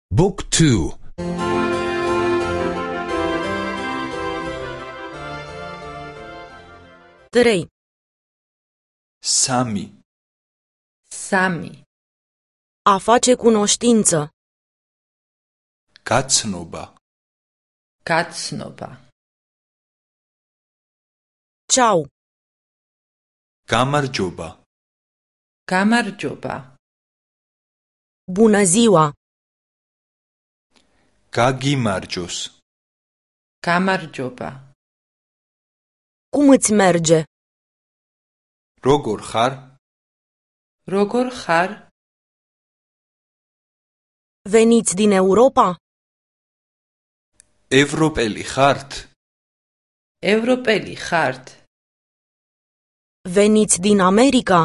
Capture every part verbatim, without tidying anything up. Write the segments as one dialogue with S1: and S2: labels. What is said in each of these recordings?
S1: บุ๊กทู
S2: trei
S3: Sami
S4: Sami
S2: a face cunoștință
S3: Gacnova
S4: Gacnova
S2: ciao
S3: Gamarjoba
S4: Gamarjoba
S2: bună ziua
S3: Gagimarjos
S4: Gamarjoba
S2: cum îți merge
S3: Rogor xar
S4: Rogor xar
S2: veniți din Europa
S3: Evropeli xart
S4: Evropeli xart
S2: veniți din America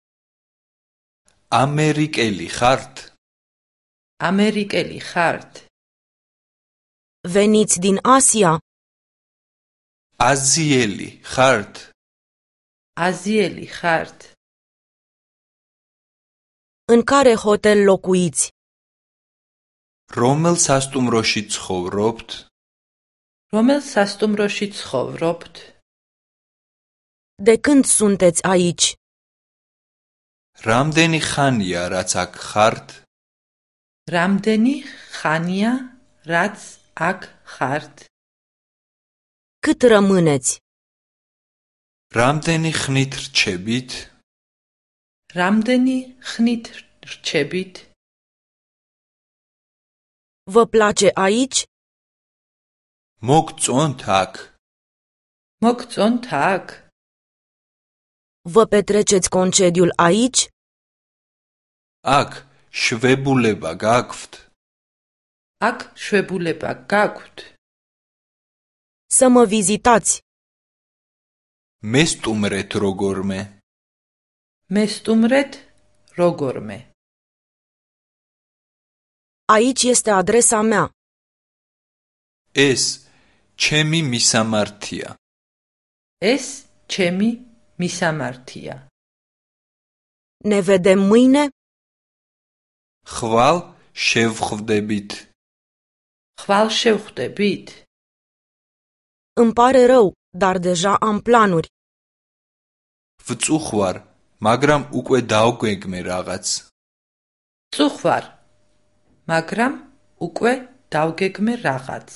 S3: Amerikeli xart
S4: Amerikeli xart
S2: veniți din Asia
S3: Azieli xart
S4: Azieli xart
S2: în care hotel locuiți
S3: Romel sastumroshi ცხოვრობთ
S4: Romel sastumroshi ცხოვრობთ
S2: de când sunteți aici
S3: Რამდენი ხანია რაც აქ ხართ
S4: Რამდენი ხანია რაც აქ ხართ
S2: cât rămâneți
S3: Რამდენი ხნით რჩებით
S4: Რამდენი ხნით რჩებით
S2: vă place aici
S3: მოგწონთ აქ
S4: მოგწონთ აქ
S2: vă petreceți concediul aici
S3: აქ შვებულება გაქვთ
S4: აქ შვებულება გაქვთ
S2: să mă vizitați
S3: მესტუმრეთ როგორმე
S4: მესტუმრეთ როგორმე
S2: aici este adresa mea
S3: ეს ჩემი მისამართია
S4: ეს ჩემი მისამართია
S2: ne vedem mâine
S3: ხვალ შევხვდებით
S4: ხვალ შევხვდებით
S2: îmi pare rău dar deja am planuri
S3: ვწუხვარ მაგრამ უკვე დავგვეგმე რაღაც
S4: წუხვარ მაგრამ უკვე დავგეგმე რაღაც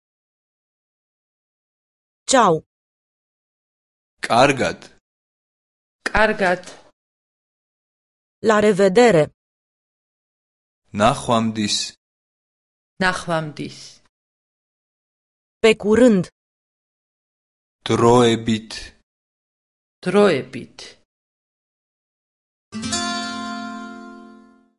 S2: ciao
S3: კარგად
S4: კარგად
S2: la revedere
S3: ნახვამდის
S4: ნახვამდის
S2: pe curând
S3: დროებით
S4: დროებით